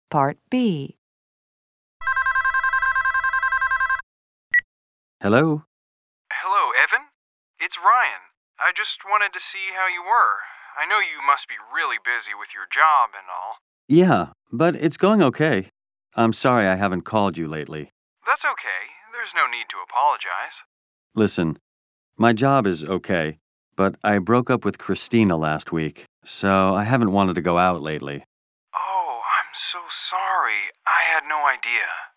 Part B. Hello? Hello, Evan? It's Ryan. I just wanted to see how you were. I know you must be really busy with your job and all. Yeah, but it's going okay. I'm sorry I haven't called you lately. That's okay. There's no need to apologize. Listen, my job is okay, but I broke up with Christina last week, so I haven't wanted to go out lately. Oh, I'm so sorry. I had no idea.